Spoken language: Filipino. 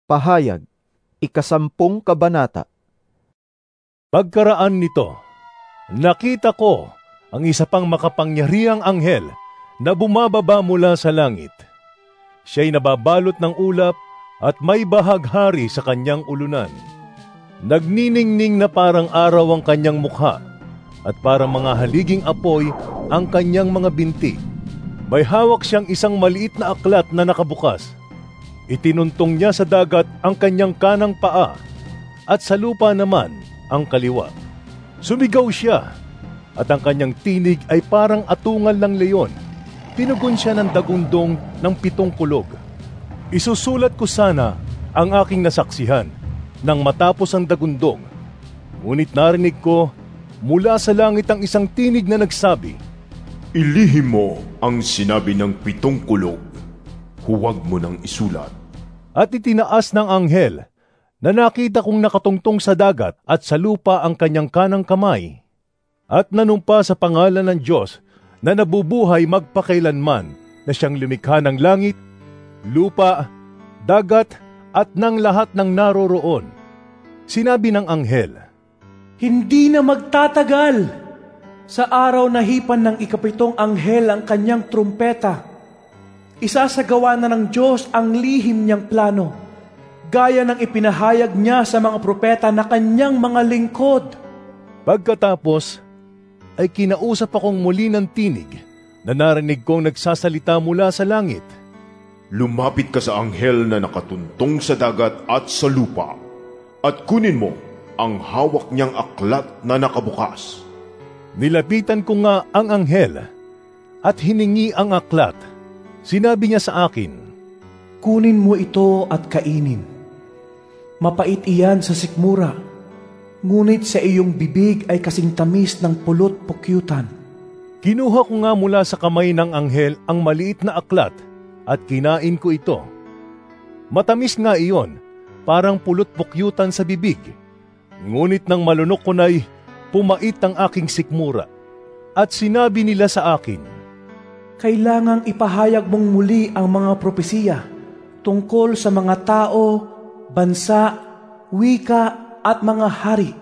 Pahayag, 10 kabanata. Pagkaraan nito, nakita ko ang isa pang makapangyarihang anghel na bumababa mula sa langit. Siya'y nababalot ng ulap at may bahaghari sa kanyang ulunan. Nagniningning na parang araw ang kanyang mukha at parang mga haliging apoy ang kanyang mga binti. May hawak siyang isang maliit na aklat na nakabukas. Itinuntong niya sa dagat ang kanyang kanang paa at sa lupa naman ang kaliwa. Sumigaw siya at ang kanyang tinig ay parang atungal ng leon. Pinugon siya ng dagundong ng 7 kulog. Isusulat ko sana ang aking nasaksihan nang matapos ang dagundong. Ngunit narinig ko mula sa langit ang isang tinig na nagsabi, "Ilihim mo ang sinabi ng 7 kulog. Huwag mo nang isulat." At itinaas ng anghel na nakita kong nakatungtong sa dagat at sa lupa ang kanyang kanang kamay at nanumpa sa pangalan ng Diyos na nabubuhay magpakailanman na siyang lumikha ng langit, lupa, dagat at ng lahat ng naroroon. Sinabi ng anghel, "Hindi na magtatagal. Sa araw na hipan ng 7 anghel ang kanyang trumpeta, isasagawa na ng Diyos ang lihim niyang plano, gaya ng ipinahayag niya sa mga propeta na kanyang mga lingkod." Pagkatapos ay kinausap akong muli ng tinig na narinig kong nagsasalita mula sa langit. "Lumapit ka sa anghel na nakatuntong sa dagat at sa lupa, at kunin mo ang hawak niyang aklat na nakabukas." Nilapitan ko nga ang anghel at hiningi ang aklat. Sinabi niya sa akin, "Kunin mo ito at kainin. Mapait iyan sa sikmura, ngunit sa iyong bibig ay kasing tamis ng pulot-pukyutan." Kinuha ko nga mula sa kamay ng anghel ang maliit na aklat at kinain ko ito. Matamis nga iyon, parang pulot-pukyutan sa bibig. Ngunit nang malunok ko na'y pumait ang aking sikmura. At sinabi nila sa akin, "Kailangang ipahayag mong muli ang mga propesiya tungkol sa mga tao, bansa, wika at mga hari.